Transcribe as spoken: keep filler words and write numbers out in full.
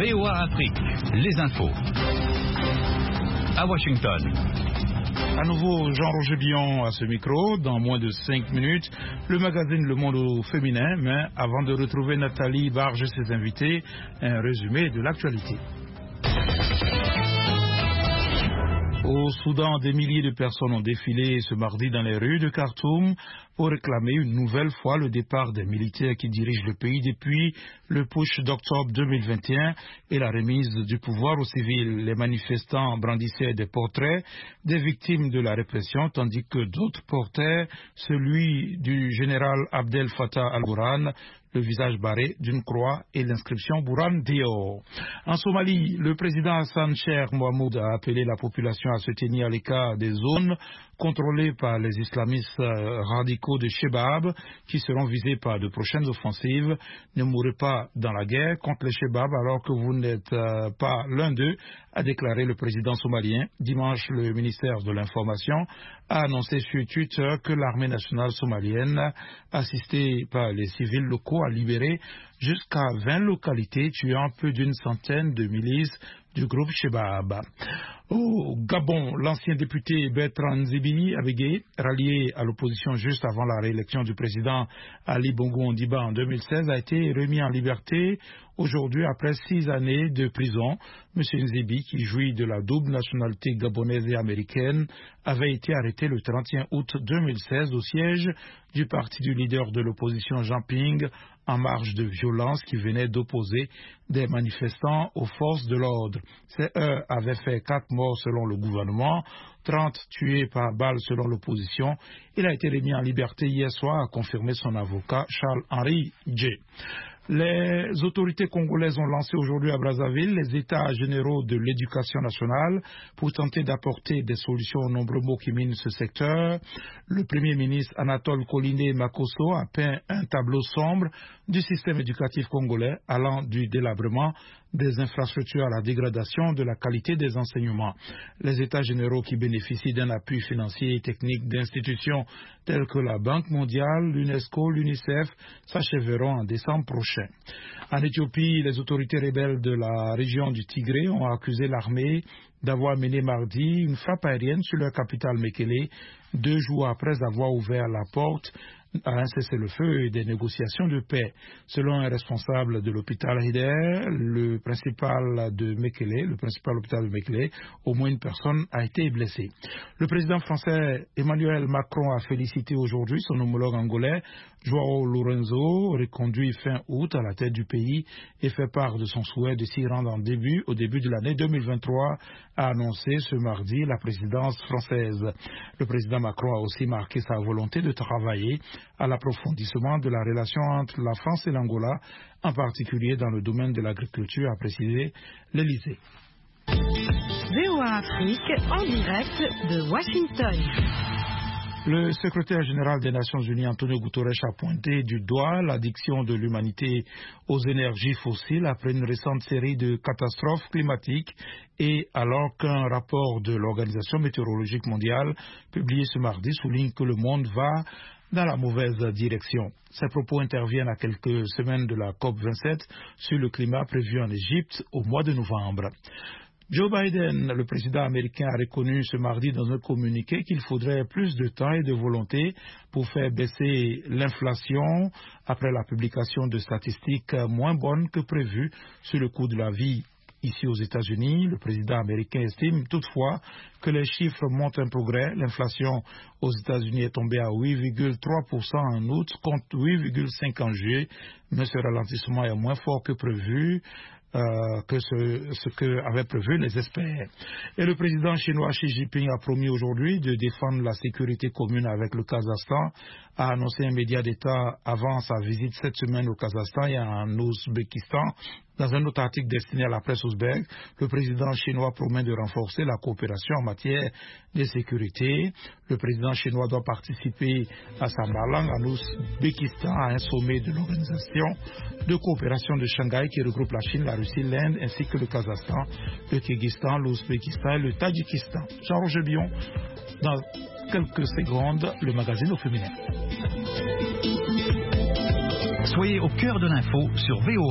V O A Afrique, les infos. À Washington. À nouveau, Jean-Roger Billon à ce micro, dans moins de cinq minutes, le magazine Le Monde au féminin, mais avant de retrouver Nathalie Barge et ses invités, un résumé de l'actualité. Au Soudan, des milliers de personnes ont défilé ce mardi dans les rues de Khartoum pour réclamer une nouvelle fois le départ des militaires qui dirigent le pays depuis le putsch d'octobre deux mille vingt et un et la remise du pouvoir aux civils. Les manifestants brandissaient des portraits des victimes de la répression, tandis que d'autres portaient celui du général Abdel Fattah al-Burhan, le visage barré d'une croix et l'inscription Burhan Dio. En Somalie, le président Hassan Sheikh Mohamud a appelé la population à se tenir à l'écart des zones contrôlées par les islamistes radicaux de Shebab qui seront visés par de prochaines offensives. Ne mourrez pas dans la guerre contre les Shebab alors que vous n'êtes euh, pas l'un d'eux, a déclaré le président somalien. Dimanche, le ministère de l'Information a annoncé sur Twitter que l'armée nationale somalienne, assistée par les civils locaux, a libéré jusqu'à vingt localités, tuant plus d'une centaine de milices du groupe Shebab. Au Gabon, l'ancien député Bertrand Nzibi Abégué, rallié à l'opposition juste avant la réélection du président Ali Bongo Ondimba en deux mille seize, a été remis en liberté aujourd'hui après six années de prison. M. Nzibi, qui jouit de la double nationalité gabonaise et américaine, avait été arrêté le trente et un août deux mille seize au siège du parti du leader de l'opposition Jean Ping, en marge de violence qui venait d'opposer des manifestants aux forces de l'ordre. Ces heurts avaient fait quatre morts selon le gouvernement, trente tués par balle selon l'opposition. Il a été remis en liberté hier soir, a confirmé son avocat Charles-Henri Djé. Les autorités congolaises ont lancé aujourd'hui à Brazzaville les états généraux de l'éducation nationale pour tenter d'apporter des solutions aux nombreux maux qui minent ce secteur. Le premier ministre Anatole Koliné Makosso a peint un tableau sombre du système éducatif congolais allant du délabrement des infrastructures à la dégradation de la qualité des enseignements. Les états généraux qui bénéficient d'un appui financier et technique d'institutions telles que la Banque mondiale, l'UNESCO, l'UNICEF s'achèveront en décembre prochain. En Éthiopie, les autorités rebelles de la région du Tigré ont accusé l'armée d'avoir mené mardi une frappe aérienne sur leur capitale Mekele, deux jours après avoir ouvert la porte à un cessez-le-feu et des négociations de paix. Selon un responsable de l'hôpital Hider, le principal de Mekele, le principal hôpital de Mekele, au moins une personne a été blessée. Le président français Emmanuel Macron a félicité aujourd'hui son homologue angolais João Lourenço, reconduit fin août à la tête du pays, et fait part de son souhait de s'y rendre en début, au début de l'année deux mille vingt-trois, a annoncé ce mardi la présidence française. Le président Macron a aussi marqué sa volonté de travailler à l'approfondissement de la relation entre la France et l'Angola, en particulier dans le domaine de l'agriculture, a précisé l'Élysée. V O A Afrique en direct de Washington. Le secrétaire général des Nations Unies, Antonio Guterres, a pointé du doigt l'addiction de l'humanité aux énergies fossiles après une récente série de catastrophes climatiques et alors qu'un rapport de l'Organisation météorologique mondiale publié ce mardi souligne que le monde va dans la mauvaise direction. Ces propos interviennent à quelques semaines de la COP vingt-sept sur le climat prévue en Égypte au mois de novembre. Joe Biden, le président américain, a reconnu ce mardi dans un communiqué qu'il faudrait plus de temps et de volonté pour faire baisser l'inflation après la publication de statistiques moins bonnes que prévues sur le coût de la vie. Ici aux États-Unis, le président américain estime toutefois que les chiffres montrent un progrès. L'inflation aux États-Unis est tombée à huit virgule trois pour cent en août contre huit virgule cinq pour cent en juillet, mais ce ralentissement est moins fort que prévu. Euh, que ce, ce que avaient prévu les experts. Et le président chinois Xi Jinping a promis aujourd'hui de défendre la sécurité commune avec le Kazakhstan, a annoncé un média d'État avant sa visite cette semaine au Kazakhstan et en Ouzbékistan. Dans un autre article destiné à la presse ouzbèque, le président chinois promet de renforcer la coopération en matière de sécurité. Le président chinois doit participer à Sambalang en Ouzbékistan à un sommet de l'organisation de coopération de Shanghai qui regroupe la Chine, la Russie, l'Inde ainsi que le Kazakhstan, le Kyrgyzstan, l'Ouzbékistan et le Tadjikistan. Jean-Roger Billon, dans quelques secondes, le magazine au féminin. Soyez au cœur de l'info sur V O A.